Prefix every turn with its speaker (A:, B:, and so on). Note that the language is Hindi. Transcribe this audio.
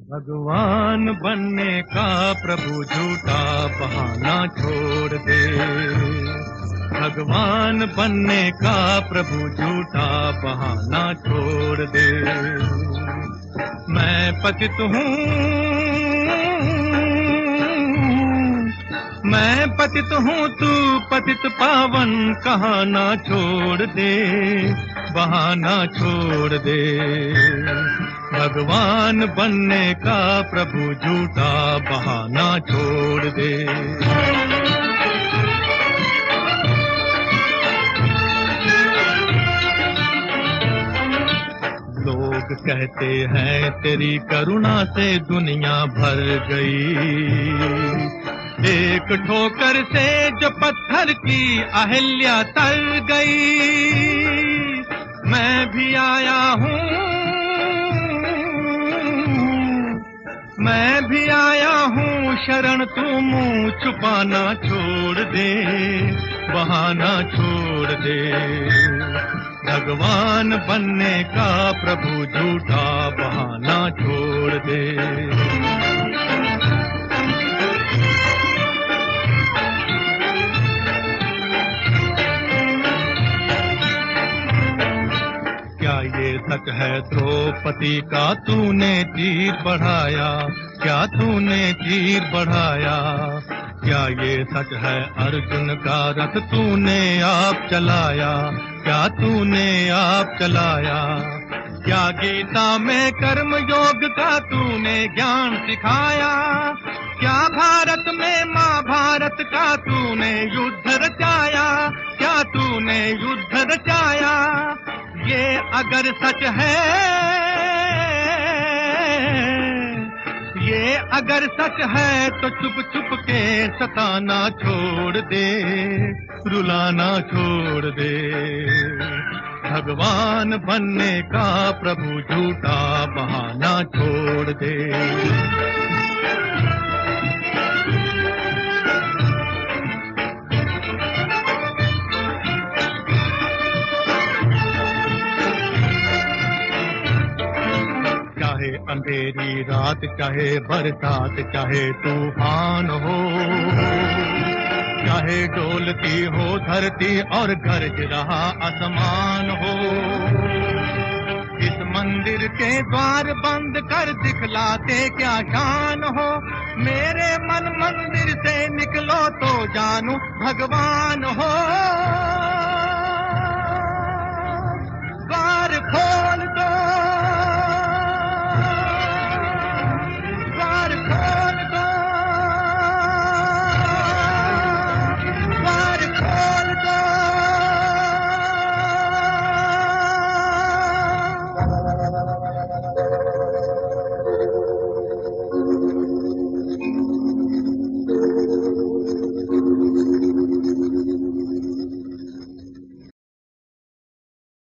A: भगवान बनने का प्रभु झूठा बहाना छोड़ दे। भगवान बनने का प्रभु झूठा बहाना छोड़ दे। मैं पतित हूँ, मैं पतित हूँ, तू पतित पावन, कहाना छोड़ दे, बहाना छोड़ दे। भगवान बनने का प्रभु झूठा बहाना छोड़ दे। लोग कहते हैं तेरी करुणा से दुनिया भर गई। एक ठोकर से जो पत्थर की अहिल्या तर गई। मैं भी आया हूँ, मैं भी आया हूँ शरण, तू मुँह छुपाना छोड़ दे, बहाना छोड़ दे। भगवान बनने का प्रभु झूठा बहाना छोड़ दे। क्या ये सच है द्रौपदी का तूने तीर बढ़ाया? क्या तूने तीर बढ़ाया? क्या ये सच है अर्जुन का रथ तूने आप चलाया? क्या तूने आप चलाया? क्या गीता में कर्म योग का तूने ज्ञान सिखाया? क्या भारत में महाभारत का तूने युद्ध रचाया? क्या तूने युद्ध रचाया? ये अगर सच है, ये अगर सच है तो चुप चुप के सताना छोड़ दे, रुलाना छोड़ दे। भगवान बनने का प्रभु झूठा बहाना छोड़ दे। चाहे अंधेरी रात, चाहे बरसात, चाहे तूफान हो, चाहे डोलती हो धरती और गरज रहा आसमान हो। इस मंदिर के द्वार बंद कर दिखलाते क्या शान हो। मेरे मन मंदिर से निकलो तो जानू भगवान हो। द्वार खोल